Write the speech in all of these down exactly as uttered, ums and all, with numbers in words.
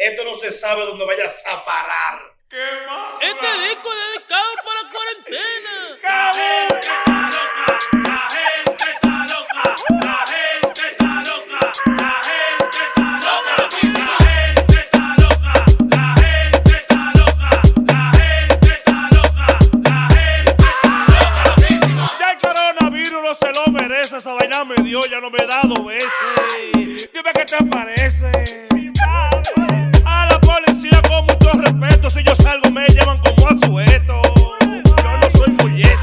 esto no se sabe dónde vayas a parar. ¿Qué más? Este disco es dedicado para cuarentena. La gente está loca, la gente está loca, la gente está loca, la gente está loca, loquísima. La gente está loca, la gente está loca, la gente está loca, la gente está loca, loquísima. Ya el coronavirus no se lo merece, esa vaina me dio, ya no me he dado veces. Dime qué te parece. A la policía con mucho respeto, si yo salgo me llevan como a sueto. Yo no soy folleto.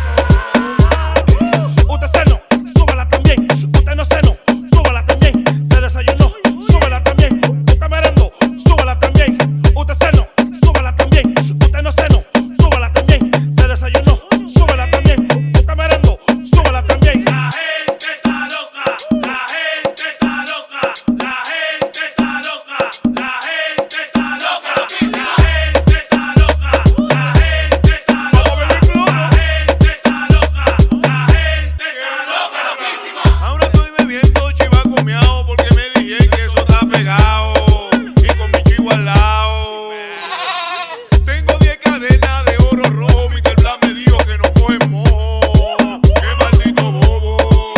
Usted se no, súbala también. Usted no se no, súbala también. Se desayunó, súbala también. Usted merendó, súbala también. Usted se no, súbala también. Usted no se no, súbala también. Se desayunó, súbala también. Usted merendó, súbala también. La gente está loca, la gente está loca, la gente está loca, la gente está loca, loquísima. La gente está loca, la gente está loca, la gente está loca, la gente está loca, loquísima. Ahora estoy bebiendo chivaco miao porque me dije que eso está pegado y con mi chivo al lado. Tengo diez cadenas de oro rojo, Mister Blas me dijo que no cogen mojo. Qué maldito bobo.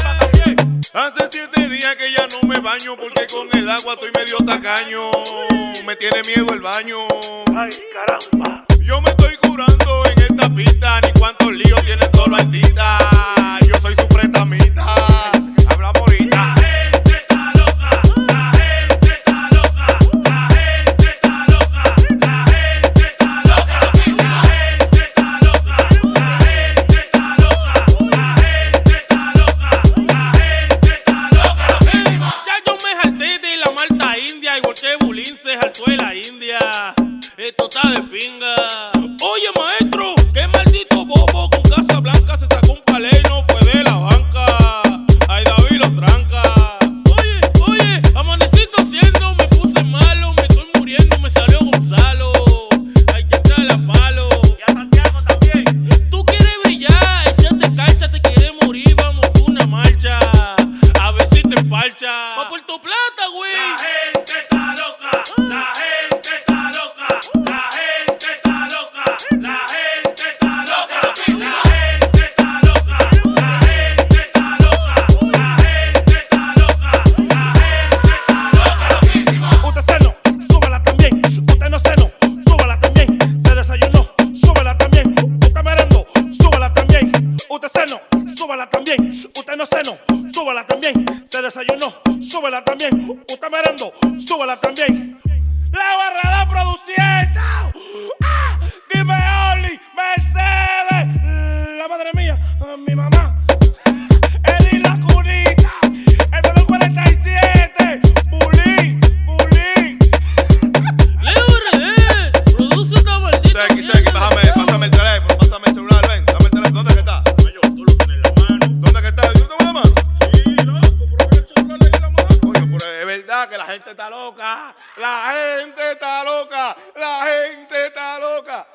Hace siete días que ya no me baño porque con el agua estoy medio tacaño. Me tiene miedo el baño. Ay, caramba. Yo me estoy curando en esta pista, ni cuántos líos tiene todos los artistas. Yo soy su prestamita. Hablamos ahorita. La gente está loca, la gente está loca, la gente está loca, la gente está loca, loquísima. La gente está loca, la gente está loca, la gente está loca, la gente está loca, loquísima. Ya yo me jalté de la Malta India, igual que Bulín se jaltó de la India. Esto está de pinga. Oye, maestro, qué maldito bobo con Casa Blanca se sacó un palé y no fue de la banca. Ay, David lo tranca. Oye, oye, amanecí tosiendo, me puse malo, me estoy muriendo, me salió Gonzalo. Hay que echarle a palo. Y a Santiago también. Tú quieres brillar, échate cancha, te quieres morir, vamos por una marcha. A ver si te empalcha. Pa' Puerto Plata, güey. La gente está loca, la gente está loca, la gente está loca, la gente está loca, loquísima. La gente está loca, la gente está loca, la gente está loca, la gente está loca, loquísima. Usted se no, súbala también. Usted no se no, súbala también. Se desayunó, súbala también. Usted merendó, súbala también. Usted se no, súbala también. Usted no se no, súbala también. Se desayunó, súbala también. Usted merendó, súbala también. La barrada produciendo. ¡Ah! Dime Oli, Mercedes. La madre mía, mi mamá. Eddie la cunita. El menor cuarenta y siete. Bulín, Bulín. Leo R D, produce esta maldita Seki, Seki, mierda. bájame, pásame el teléfono, pásame el celular, ven, dame el teléfono. ¿Dónde que está? Yo, tú lo tienes en la mano. ¿Dónde que está? ¿Tú tengo la mano? Sí, loco, pero mira el celular ahí en la mano. Coño, pero es verdad que la gente está loca. La gente está loca. La gente está loca.